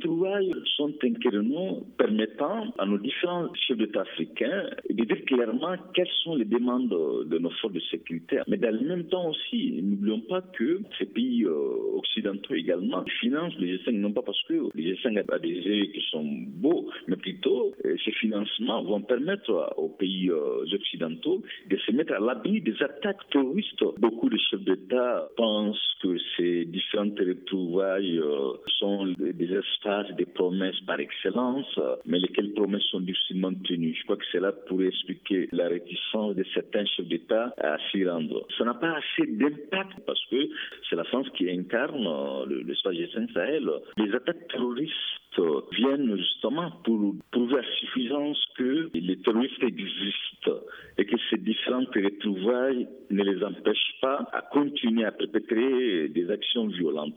retrouvailles sont un créneau permettant à nos différents chefs d'État africains de dire clairement quelles sont les demandes de nos forces de sécurité. Mais dans le même temps aussi, n'oublions pas que ces pays occidentaux également financent le G5, non pas parce que le G5 a des yeux qui sont beaux, mais plutôt ces financements vont permettre aux pays occidentaux de se mettre à l'abri des attaques terroristes. Beaucoup de chefs d'État pensent que ces différentes retrouvailles sont des espaces, des promesses par excellence, mais lesquelles promesses sont difficilement tenues. Je crois que cela pourrait expliquer la réticence de certains chefs d'État à s'y rendre. Ça n'a pas assez d'impact parce que c'est la France qui incarne l'espace G5 Sahel. Les attaques terroristes viennent justement pour prouver à suffisance que les terroristes existent et que ces différentes retrouvailles ne les empêchent pas à continuer à perpétrer des actions violentes.